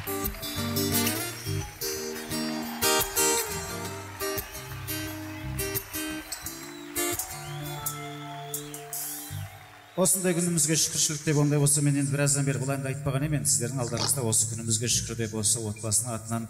Осындай күнімізге шүкіршілік деп ондай болса, мен енді біраздан бері бұл әнді айтпаған емен, сіздердің алдарыңызда осы күнімізге шүкір деп осы отбасының атынан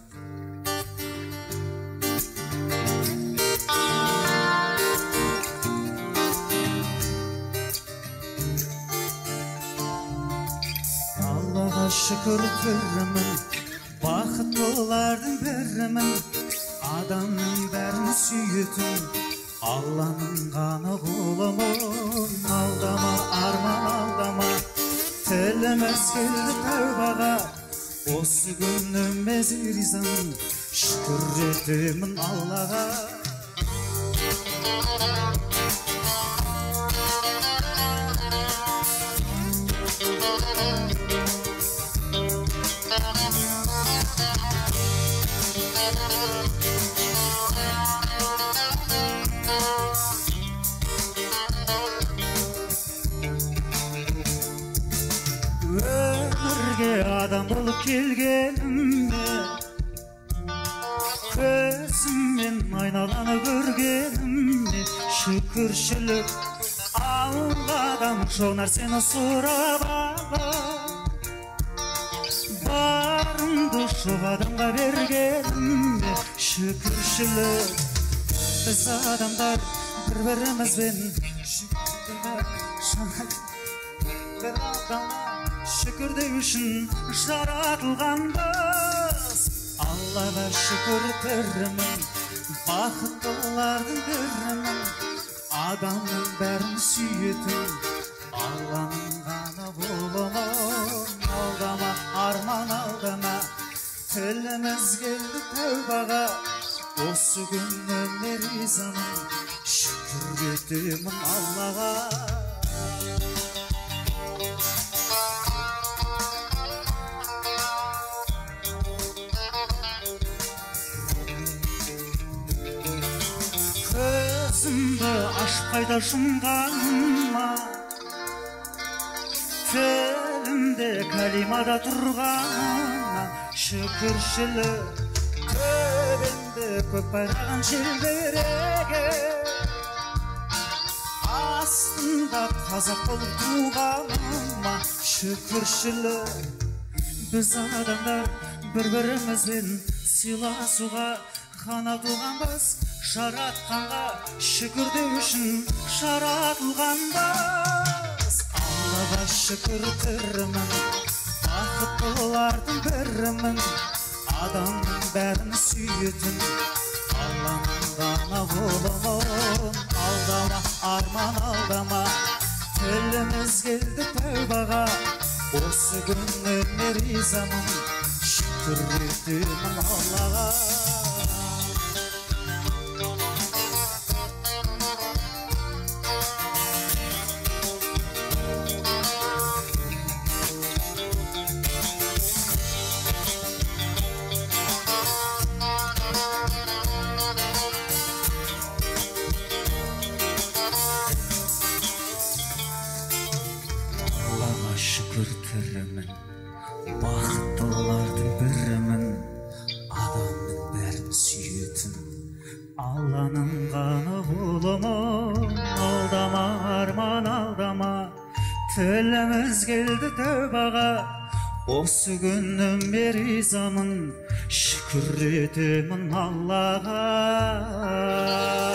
Аллаға шүкір көрімін, бақыттылардың бірімін, адамның бәрін сүйетін Алланың ғана құлымын, алдама, арман алдама, тіліміз келді тәубаға, осы күніме ризамын, шүкір етемін Аллаға. Адам болып келгенімде көзіммен айналаны көргенімде шүкіршілік Алладан жоқ нәрсені сұрап алып барымды жоқ адамға бергенімде шүкіршілік біз адамдар бір-бірімізбен бір адамға шүкір деу үшін жаратылғанбыз Аллаға шүкір тірімін бақыттылардың бірімін адамның бәрін сүйетін Алланың ғана құлымын алдама арман алдама тіліміз келді тәубаға осы күніме ризамын шүкір етемін Аллаға Көзімді ашпайда жұмғаныма тілімде калимада тұрғаныма шүкіршілік төбемде көк байрағын желбіреге астында қазақ болып туғаныма шүкіршілік біз адамдар бір-бірімізбен сыйласуға ғана туғанбыз жаратқанға шүкір деу үшін жаратылғанбыз Аллаға шүкір тірімін бақыттылардың бірімін адамның бәрін сүйетін Алланың ғана құлымын алдама арман алдама тіліміз келді тәубаға осы күніме ризамын шүкір етемін Аллаға шүкір тірімін бақыттылардың бірімін адамның бәрін сүйетін Алланың ғана құлымын алдама арман алдама тіліміз келді тәубаға осы күніме ризамын шүкір етемін Аллаға